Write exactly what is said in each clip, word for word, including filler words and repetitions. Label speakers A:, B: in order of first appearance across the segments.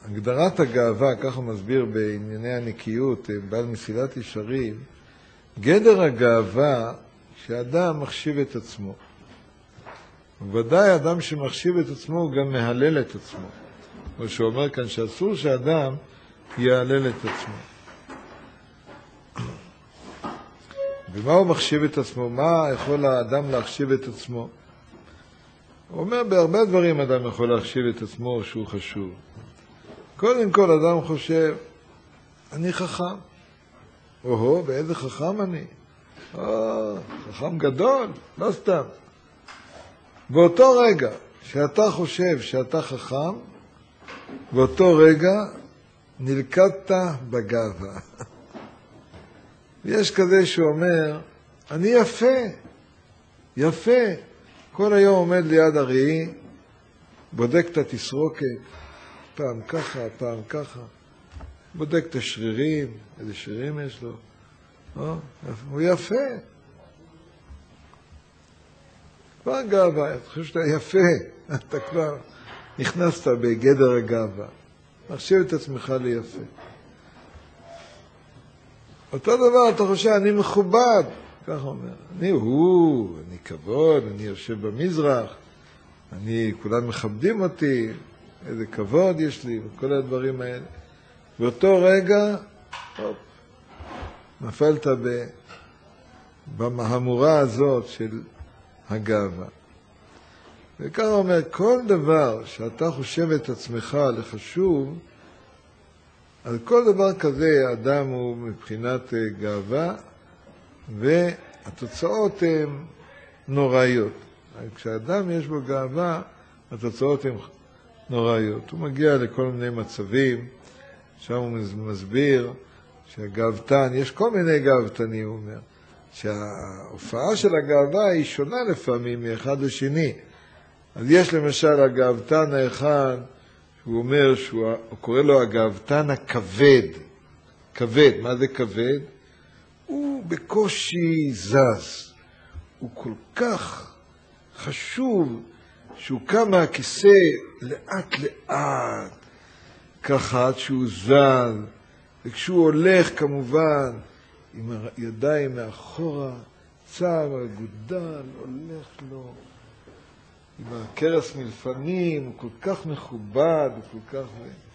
A: הגדרת הגאווה, ככה מסביר בענייני הנקיות, בעל מסילת ישרים, גדר הגאווה שאדם מחשיב את עצמו. ובוודאי אדם שמחשיב את עצמו הוא גם מהלל את עצמו. כמו שהוא אומר כאן שאסור שאדם יהלל את עצמו. ומה הוא מחשיב את עצמו? מה יכול האדם להחשיב את עצמו? הוא אומר, בהרבה דברים אדם יכול להחשיב את עצמו שהוא חשוב. קודם כל אדם חושב, אני חכם. או-הו, באיזה חכם אני? או, חכם גדול, לא סתם. באותו רגע שאתה חושב שאתה חכם, באותו רגע נלכדת בגאווה. ויש כזה שאומר, אני יפה, יפה. כל היום עומד ליד הראי, בודק את התסרוקת, פעם ככה, פעם ככה, בודק את השרירים, איזה שרירים יש לו. או, הוא יפה. כבר גאווה, אתה חושב שאתה יפה, אתה כבר נכנסת בגדר הגאווה. מחשיב את עצמך ליפה. אותו דבר אתה חושב, אני מכובד, ככה אומר. אני הוא, אני כבוד, אני יושב במזרח, אני, כולם מכבדים אותי, איזה כבוד יש לי, וכל הדברים האלה. באותו רגע, הופ, נפלת ב, במהמורה הזאת של הגאווה. וככה אומר, כל דבר שאתה חושב את עצמך לחשוב, על כל דבר כזה האדם הוא מבחינת גאווה, והתוצאות הן נוראיות. כשאדם יש בו גאווה, התוצאות הן נוראיות. הוא מגיע לכל מיני מצבים, שם הוא מסביר שהגאוותן, יש כל מיני גאוותנים, הוא אומר, שההופעה של הגאווה היא שונה לפעמים מאחד לשני. אז יש למשל הגאוותן האחד, הוא אומר שהוא קורא לו הגאוותן הכבד. כבד, מה זה כבד? הוא בקושי זז. הוא כל כך חשוב שהוא קם מהכיסא לאט לאט, ככה עד שהוא זז, וכשהוא הולך כמובן עם הידיים מאחורה, צער הגודל הולך לו, עם הקרס מלפנים, הוא כל כך מכובד, הוא כל כך...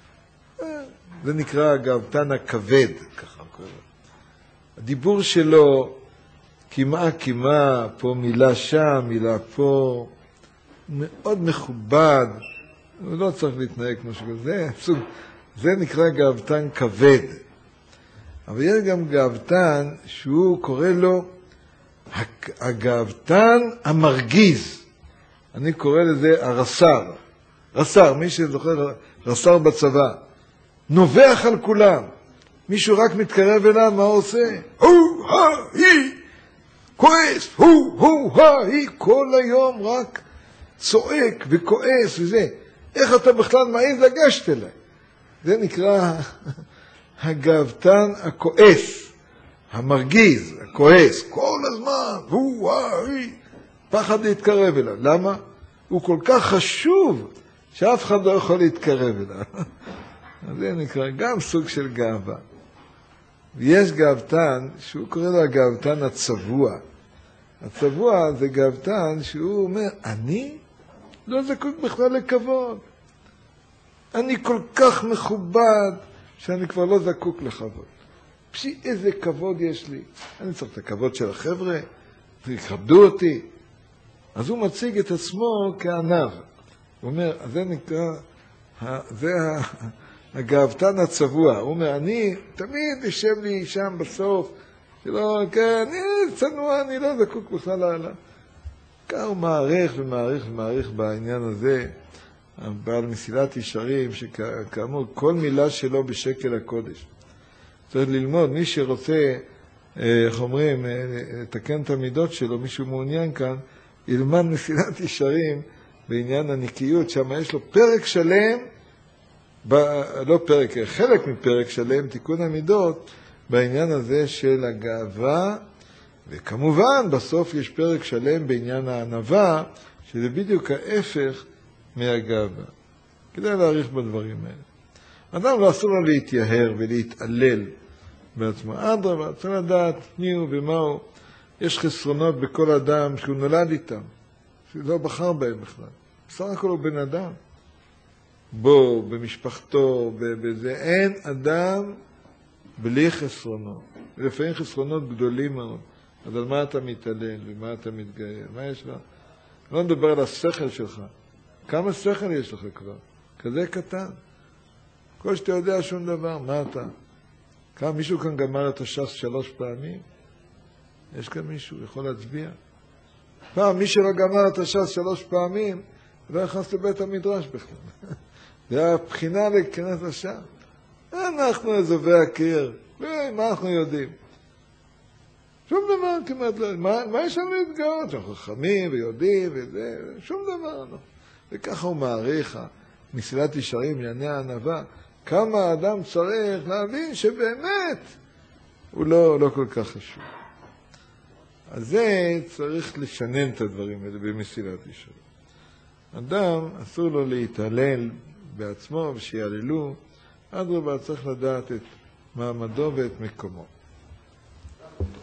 A: זה נקרא הגאוותן הכבד, ככה קורא. הדיבור שלו כמעה כמעה, פה מילה שם, מילה פה, מאוד מכובד, הוא לא צריך להתנהג כמו שכזה, זה נקרא גאוותן כבד. אבל יש גם גאוותן שהוא קורא לו הגאוותן המרגיז. אני קורא לזה הרס"ר. רס"ר, מי שזוכר, רס"ר בצבא. נובח על כולם. מישהו רק מתקרב אליו, מה הוא עושה? הו, ה, היא, כועס, הו, הו, ה, היא, כל היום רק צועק וכועס וזה. איך אתה בכלל מעיז לגשת אליי? זה נקרא הגאוותן הכועס, המרגיז, הכועס, כל הזמן, הו, ה, היא. פחד להתקרב אליו. למה? הוא כל כך חשוב שאף אחד לא יכול להתקרב אליו. זה נקרא גם סוג של גאווה. ויש גאוותן שהוא קורא לו הגאוותן הצבוע. הצבוע זה גאוותן שהוא אומר, אני לא זקוק בכלל לכבוד. אני כל כך מכובד שאני כבר לא זקוק לכבוד. פשי, איזה כבוד יש לי. אני צריך את הכבוד של החבר'ה, ויכבדו אותי. אז הוא מציג את עצמו כענב. הוא אומר, זה נקרא, זה הגאוותן הצבוע. הוא אומר, אני תמיד יושב לי שם בסוף, שלא, כן, אני צנוע, אני לא זקוק בכלל לעלה. כך הוא מעריך ומעריך ומעריך בעניין הזה, בעל מסילת ישרים, שכאמור, כל מילה שלו בשקל הקודש. צריך ללמוד, מי שרוצה, איך אומרים, לתקן את המידות שלו, מישהו מעוניין כאן, ילמד מסילת ישרים בעניין הנקיות, שם יש לו פרק שלם, ב, לא פרק, חלק מפרק שלם, תיקון המידות, בעניין הזה של הגאווה, וכמובן בסוף יש פרק שלם בעניין הענווה, שזה בדיוק ההפך מהגאווה. כדאי להעריך בדברים האלה. אדם לא אסור לו להתייהר ולהתעלל בעצמו. אדרבה, צריך לדעת מי הוא ומה הוא. יש חסרונות בכל אדם שהוא נולד איתם, שהוא לא בחר בהם בכלל. בסך הכל הוא בן אדם. בו, במשפחתו, בזה, אין אדם בלי חסרונות. ולפעמים חסרונות גדולים מאוד. אז על מה אתה מתעלל ומה אתה מתגייר? מה יש לך? לא נדבר על השכל שלך. כמה שכל יש לך כבר? כזה קטן. כל שאתה יודע שום דבר, מה אתה? כמה מישהו כאן גמר את הש"ס שלוש פעמים? יש כאן מישהו, יכול להצביע? פעם, מי שלא גמר את הש"ס שלוש פעמים, לא נכנס לבית המדרש בכלל. זה היה בחינה להיכנס לשם. אנחנו אזובי הקיר, מה אנחנו יודעים? שום דבר כמעט לא, מה, מה יש לנו להתגאות? אנחנו חכמים ויודעים וזה, שום דבר לא. וככה הוא מעריך, מסילת ישרים, ענייני הענווה, כמה האדם צריך להבין שבאמת הוא לא, לא כל כך חשוב. אז זה צריך לשנן את הדברים האלה במסילת ישרים. אדם אסור לו להתעלל בעצמו ושיעללו, אדרבה צריך לדעת את מעמדו ואת מקומו.